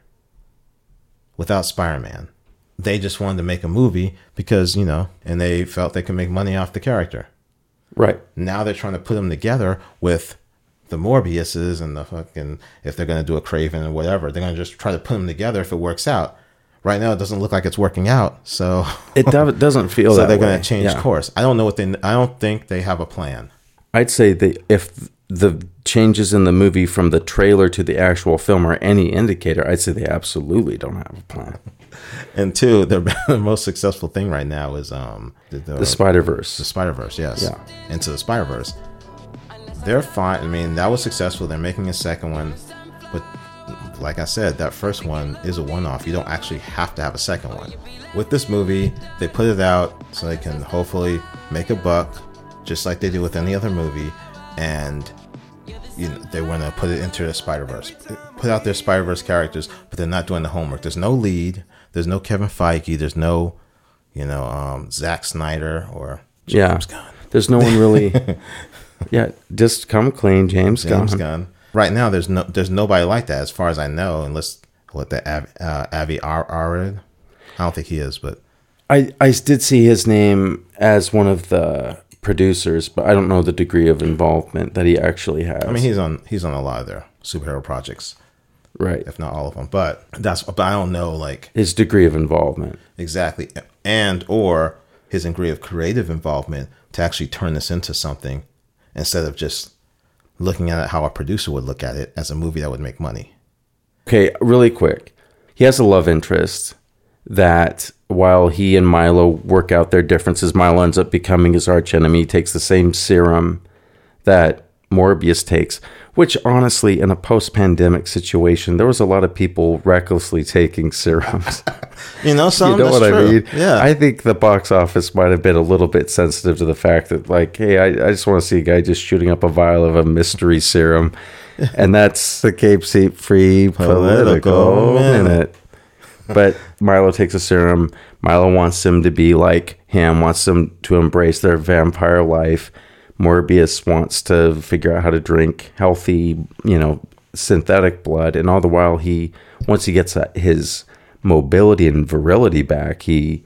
without Spider-Man? They just wanted to make a movie because, you know, and they felt they could make money off the character. Right. Now they're trying to put them together with the Morbiuses and the fucking, if they're going to do a Craven or whatever, they're going to just try to put them together if it works out. Right now, it doesn't look like it's working out. So It do- doesn't feel so that they're way. going to change Yeah. course. I don't know what they, I don't think they have a plan. I'd say that if the changes in the movie from the trailer to the actual film are any indicator, I'd say they absolutely don't have a plan. And two, their the most successful thing right now is um the, the, The Spider-Verse. the Spider-Verse, yes. Yeah. Into the Spider-Verse. They're fine. I mean, that was successful. They're making a second one. But like I said, that first one is a one-off. You don't actually have to have a second one. With this movie, they put it out so they can hopefully make a buck, just like they do with any other movie. And you know, they want to put it into the Spider-Verse. Put out their Spider-Verse characters, but they're not doing the homework. There's no lead. There's no Kevin Feige. There's no, you know, um, Zack Snyder or James Yeah. Gunn. There's no one really. Yeah, just come clean, James, James Gunn. Gunn. Right now, there's no, there's nobody like that as far as I know, unless what the Av, uh, Avi Ar- Arad. I don't think he is, but I, I did see his name as one of the producers, but I don't know the degree of involvement that he actually has. I mean, he's on he's on a lot of their superhero projects, right. if not all of them. But that's but I don't know like His degree of involvement. exactly, and or his degree of creative involvement to actually turn this into something instead of just looking at it how a producer would look at it as a movie that would make money. Okay, really quick. He has a love interest that while he and Milo work out their differences, Milo ends up becoming his arch enemy. He takes the same serum that Morbius takes, which honestly, in a post-pandemic situation, there was a lot of people recklessly taking serums. You know, some You know that's what true. I mean? Yeah, I think the box office might have been a little bit sensitive to the fact that, like, hey, I, I just want to see a guy just shooting up a vial of a mystery serum. And that's the Cape Seat Free Political Political Minute. Minute. But Milo takes a serum. Milo wants him to be like him, wants them to embrace their vampire life. Morbius wants to figure out how to drink healthy, you know, synthetic blood. And all the while, he, once he gets his mobility and virility back, he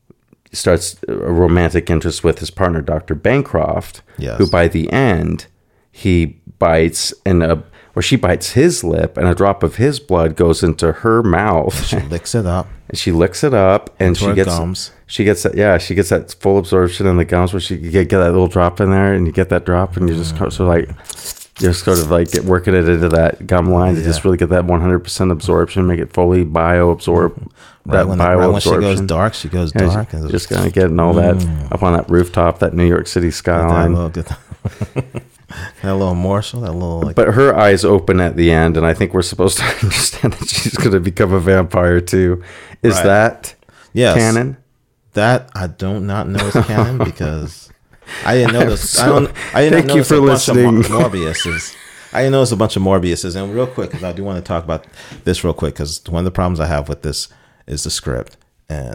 starts a romantic interest with his partner, Doctor Bancroft, Yes. who by the end, he bites and a, or she bites his lip and a drop of his blood goes into her mouth. she licks it up. And she licks it up, and Into she her gets gums. she gets that yeah she gets that full absorption in the gums where she you get, get that little drop in there, and you get that drop, and you just sort of like just sort of like get working it into that gum line to just Yeah. really get that one hundred percent absorption, make it fully bio absorb Right that when, bio right when she absorption. goes dark, she goes Yeah, dark. just, and just kind of getting all that up on that rooftop, that New York City that skyline. little, get that, that little morsel, that little like. But her eyes open at the end, and I think we're supposed to understand that she's going to become a vampire too. Is Right. that Yes. canon? That I do not know is canon because I didn't know this. So, I don't. I did thank not you know for a bunch of listening. Mor- Morbiuses. I didn't know it's a bunch of Morbiuses. And real quick, because I do want to talk about this real quick, because one of the problems I have with this is the script, and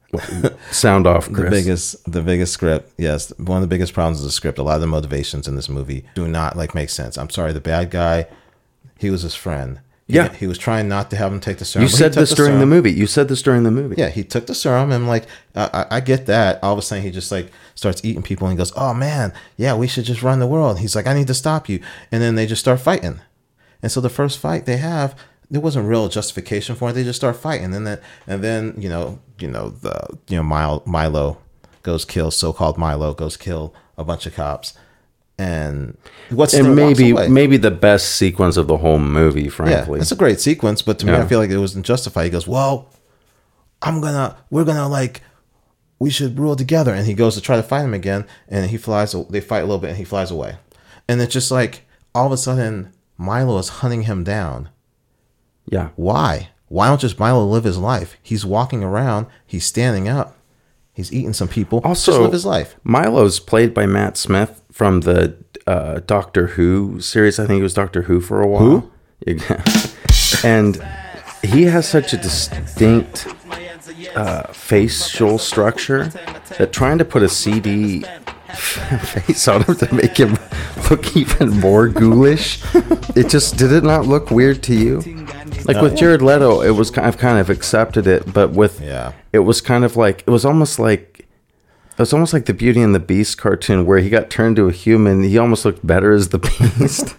Sound off, Chris. The biggest, the biggest script. Yes, one of the biggest problems is the script. A lot of the motivations in this movie do not like make sense. I'm sorry, the bad guy, he was his friend. He, Yeah. he was trying not to have him take the serum. You but he said took this during the serum. movie. You said this during the movie. Yeah, he took the serum and like I, I, I get that. All of a sudden, he just like starts eating people and he goes, "Oh man, yeah, we should just run the world." He's like, "I need to stop you," and then they just start fighting. And so the first fight they have, there wasn't real justification for it. They just start fighting, and then and then you know you know the you know Milo, Milo goes kill so-called Milo goes kill a bunch of cops, and what's And maybe maybe the best sequence of the whole movie, yeah, frankly. it's a great sequence, but to me, Yeah. I feel like it wasn't justified. He goes, "Well, I'm gonna, we're gonna like, we should rule together," and he goes to try to fight him again, and he flies. They fight a little bit, and he flies away, and it's just like all of a sudden Milo is hunting him down. yeah. Why? Why don't just Milo live his life? He's walking around. He's standing up. He's eating some people. Also, just live his life. Milo's played by Matt Smith from the uh, Doctor Who series. I think it was Doctor Who for a while. Who? Yeah. And he has such a distinct uh, facial structure that trying to put a C D face on him to make him look even more ghoulish, it just did it not look weird to you? Like with Jared Leto, it was I've kind of accepted it, but with Yeah. it was kind of like it was almost like it was almost like the Beauty and the Beast cartoon where he got turned to a human. He almost looked better as the Beast.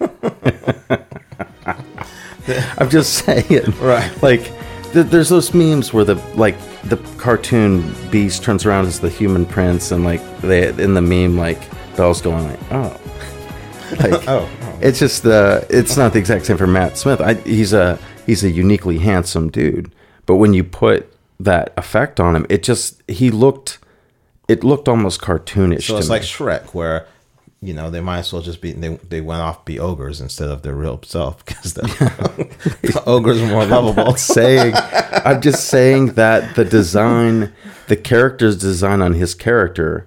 I'm just saying, Right. Like th- there's those memes where the like the cartoon Beast turns around as the human prince, and like they in the meme like Belle's going like, oh, like Oh, it's just uh it's not the exact same for Matt Smith. I, he's a he's a uniquely handsome dude, but when you put that effect on him, it just he looked it looked almost cartoonish. So to it's me. like Shrek, where you know they might as well just be they they went off be ogres instead of their real self because the, the ogres are more lovable. saying I'm just saying that the design, the character's design on his character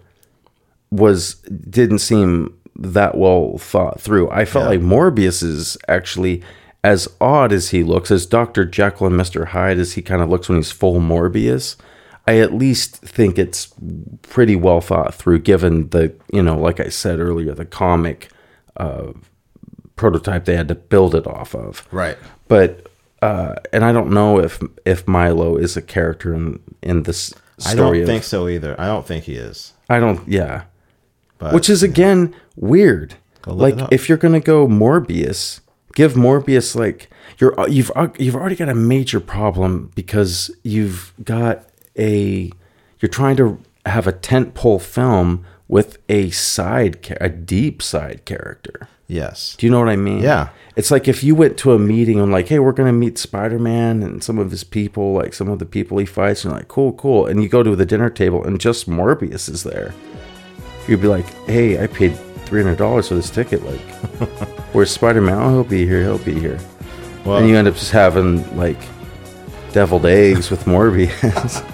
was didn't seem that well thought through. I felt Yeah. like Morbius is actually as odd as he looks, as Doctor Jekyll and Mister Hyde as he kind of looks when he's full Morbius. I at least think it's pretty well thought through, given the, you know, like I said earlier, the comic uh, prototype they had to build it off of. Right. But uh, and I don't know if if Milo is a character in in this I story. don't of, think so either. I don't think he is. I don't. Yeah. But, Which is again weird. Go look it Like up. if you're gonna go Morbius, give Morbius like you're you've you've already got a major problem because you've got a you're trying to have a tentpole film with a side cha- a deep side character. yes. Do you know what I mean? Yeah. It's like if you went to a meeting and like, hey, we're gonna meet Spider-Man and some of his people, like some of the people he fights, and you're like, cool, cool. And you go to the dinner table and just Morbius is there. You'd be like, hey, I paid three hundred dollars for this ticket. Like, where's Spider-Man? Oh, he'll be here. He'll be here. Well, And you end up just having like deviled eggs with Morbius.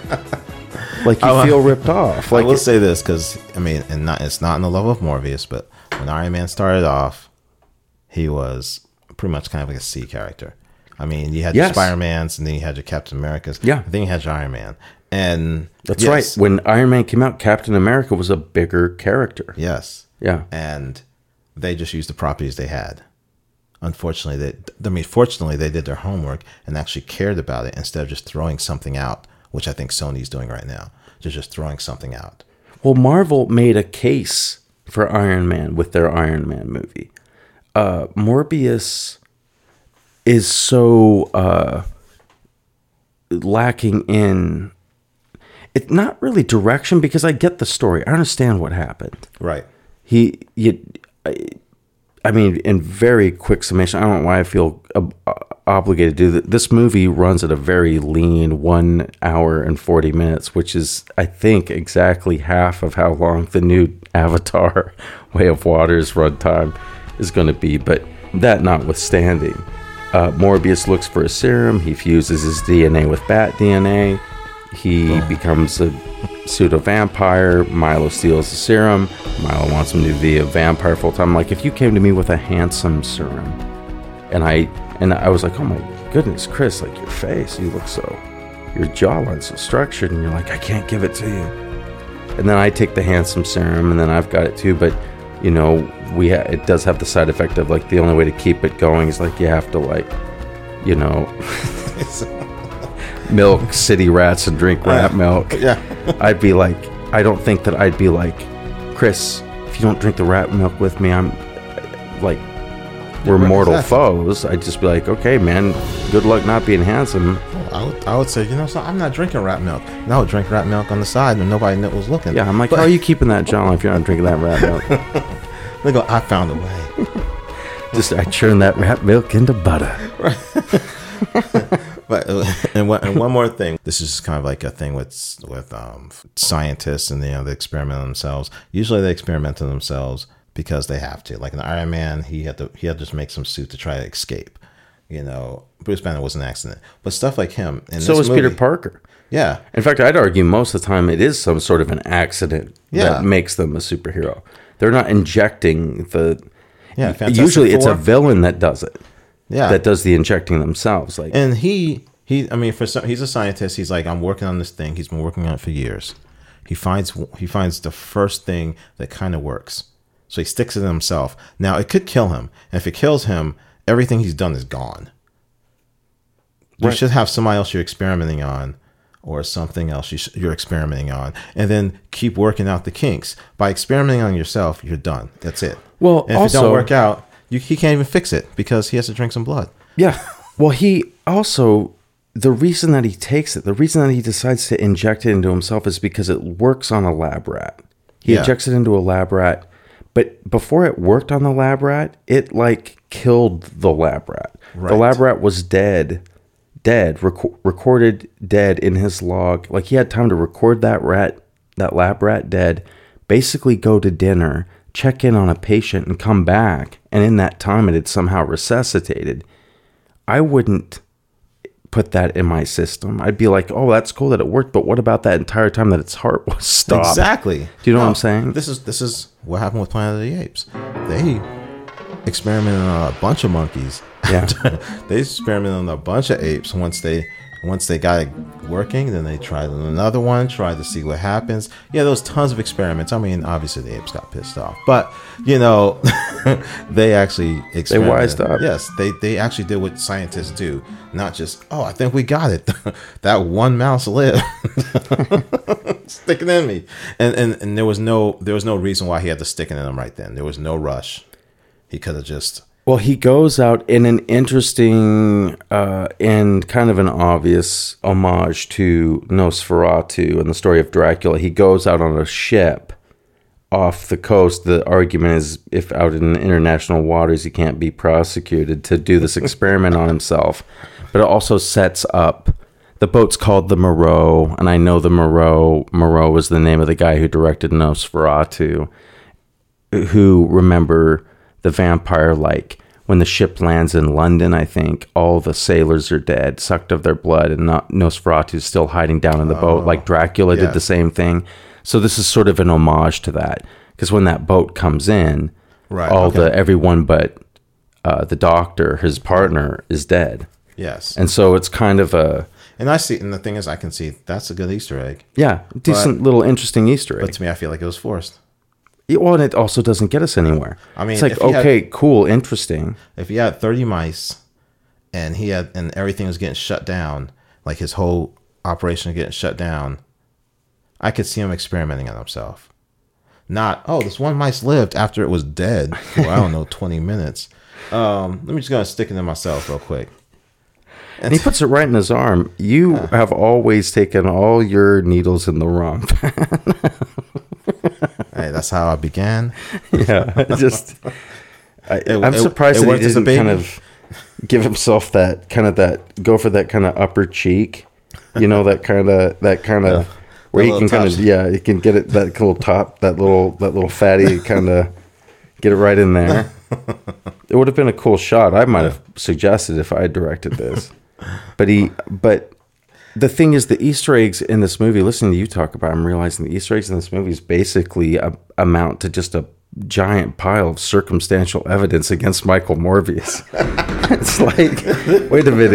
Like you I- feel ripped off. I Like will say this because I mean, and not it's not in the level of Morbius, but when Iron Man started off, he was pretty much kind of like a C character. I mean, you had Yes. your Spider Mans, and then you had your Captain Americas. Yeah. then you had your Iron Man, and that's yes, right. When Iron Man came out, Captain America was a bigger character. Yes, Yeah. and they just used the properties they had. Unfortunately, they I mean, fortunately, they did their homework and actually cared about it instead of just throwing something out, which I think Sony's doing right now. They're just throwing something out. Well, Marvel made a case for Iron Man with their Iron Man movie. Uh, Morbius is so uh, lacking in it, not really direction, because I get the story. I understand what happened. Right. He, you, I, I mean, in very quick summation, I don't know why I feel ob- obligated to do that. This movie runs at a very lean one hour and forty minutes, which is, I think, exactly half of how long the new Avatar Way of Water's runtime is going to be. But that notwithstanding, uh, Morbius looks for a serum. He fuses his D N A with bat D N A. He becomes a pseudo vampire. Milo steals the serum. Milo wants him to be a vampire full time. Like, if you came to me with a handsome serum, and I and I was like, oh my goodness, Chris, like your face, you look so your jawline's so structured, and you're like, I can't give it to you. And then I take the handsome serum, and then I've got it too. But you know, we ha- it does have the side effect of like the only way to keep it going is like you have to like, you know, milk city rats and drink rat milk. Yeah. I'd be like, I don't think that I'd be like, Chris, if you don't drink the rat milk with me, I'm like, we're Right, mortal exactly. foes. I'd just be like, okay, man, good luck not being handsome. I would, I would say, you know, so I'm not drinking rat milk. And I would drink rat milk on the side when nobody knew was looking. Yeah, I'm like, But- how are you keeping that jawline if you're not drinking that rat milk? They go, I found a way. Just I churn that rat milk into butter. But uh, and one, and one more thing. This is kind of like a thing with with um, scientists, and you know, they experiment on themselves. Usually, they experiment on themselves because they have to. Like in Iron Man, he had to he had to just make some suit to try to escape. You know, Bruce Banner was an accident, but stuff like him. In So this is movie, Peter Parker. Yeah, In fact, I'd argue most of the time it is some sort of an accident Yeah. that makes them a superhero. They're not injecting the. yeah. Fantastic Usually, it's a Four. villain that does it. yeah That does the injecting themselves. Like, And he he I mean for some, he's a scientist. He's like, I'm working on this thing. He's been working on it for years. He finds he finds the first thing that kind of works. So he sticks it in himself. Now it could kill him. And if it kills him, everything he's done is gone. You Right. should have somebody else you're experimenting on, or something else you sh- you're experimenting on, and then keep working out the kinks. By experimenting on yourself, you're done. That's it. Well, and if it also- don't work out, you, he can't even fix it because he has to drink some blood. yeah. Well, he also, the reason that he takes it, the reason that he decides to inject it into himself is because it works on a lab rat. He Yeah. injects it into a lab rat, but before it worked on the lab rat, it like killed the lab rat. The Right. lab rat was dead, dead, rec- recorded dead in his log. Like he had time to record that rat, that lab rat dead, basically go to dinner, check in on a patient, and come back. And in that time, it had somehow resuscitated. I wouldn't put that in my system. I'd be like, oh, that's cool that it worked, but what about that entire time that its heart was stopped? Exactly. Do you know what I'm saying? This is this is what happened with Planet of the Apes. They experimented on a bunch of monkeys. Yeah. They experimented on a bunch of apes. Once they once they got it working, then they tried on another one, tried to see what happens. Yeah, there was tons of experiments. I mean, obviously the apes got pissed off, but you know, they actually experimented. wised up. Yes, they they actually did what scientists do, not just, oh, I think we got it. That one mouse lived. Stick it in me, and, and and there was no there was no reason why he had to stick it in him right then. There was no rush. He could have just Well, he goes out in an interesting uh, and kind of an obvious homage to Nosferatu and the story of Dracula. He goes out on a ship off the coast. The argument is if out in international waters, he can't be prosecuted to do this experiment on himself. But it also sets up, the boat's called the Moreau, and I know the Moreau, Moreau was the name of the guy who directed Nosferatu, who, remember, the vampire, like when the ship lands in London, I think all the sailors are dead, sucked of their blood, and not Nosferatu's still hiding down in the boat. Like Dracula yeah. did the same thing. So this is sort of an homage to that, because when that boat comes in, Right, all okay. the everyone but uh, the doctor, his partner, is dead, yes. and so it's kind of a And I see, and the thing is, I can see that's a good Easter egg. yeah, decent little interesting Easter egg. But to me, I feel like it was forced. Yeah, well, and it also doesn't get us anywhere. I mean, it's like if he had- okay, cool, interesting. If he had thirty mice, and he had, and everything was getting shut down, like his whole operation was getting shut down, I could see him experimenting on himself. Not, oh, this one mice lived after it was dead for, I don't know, twenty minutes. Um, let me just go and stick it in myself real quick. And he puts it right in his arm. You have always taken all your needles in the wrong. Hey, that's how I began. yeah, just. I, It- I'm it- surprised it that he worked as a didn't kind baby. of give himself that kind of that go for that kind of upper cheek. You know, that kind of that kind of where the he little can kind top. of yeah, he can get it that little top, that little that little fatty kind of get it right in there. It would have been a cool shot. I might have suggested if I had directed this. But he, but the thing is, the Easter eggs in this movie. Listening to you talk about, I'm realizing the Easter eggs in this movie is basically a, amount to just a giant pile of circumstantial evidence against Michael Morbius. It's like, wait a minute,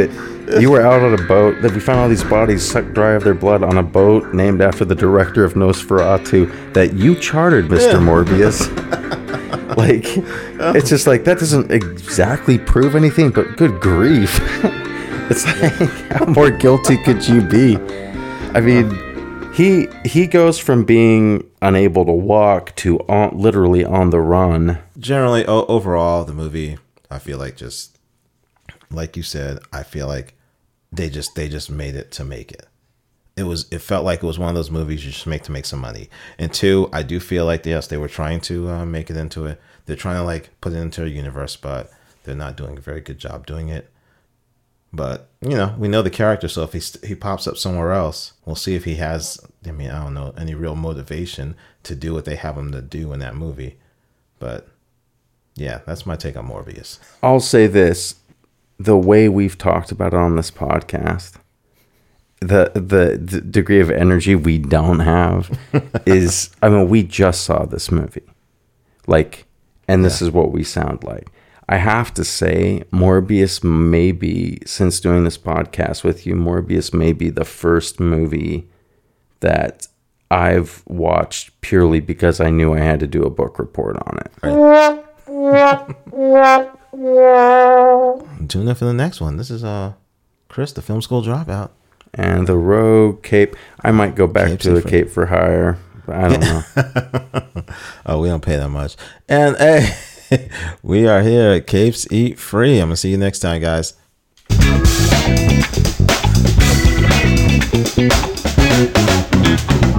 You were out on a boat. That we found all these bodies sucked dry of their blood on a boat named after the director of Nosferatu that you chartered, Mister Yeah. Morbius. Like, it's just like, that doesn't exactly prove anything, but good grief. It's like, how more guilty could you be? I mean, he he goes from being unable to walk to on, literally on the run. Generally, o- overall, the movie, I feel like just, like you said, I feel like they just they just made it to make it. It was it felt like it was one of those movies you just make to make some money. And two, I do feel like yes, they were trying to uh, make it into it. They're trying to like put it into a universe, but they're not doing a very good job doing it. But you know, we know the character, so if he st- he pops up somewhere else, we'll see if he has. I mean, I don't know any real motivation to do what they have him to do in that movie. But yeah, that's my take on Morbius. I'll say this: the way we've talked about it on this podcast, the the, the degree of energy we don't have is. I mean, we just saw this movie, like, and this Yeah. is what we sound like. I have to say, Morbius may be, since doing this podcast with you, Morbius may be the first movie that I've watched purely because I knew I had to do a book report on it. Tune in for the next one. This is uh Chris, the film school dropout. And the Rogue Cape, I might go back Cape's to the different. Cape for Hire. But I don't know. Oh, we don't pay that much. And hey, we are here at Capes Eat Free. I'm gonna see you next time, guys. Thank you.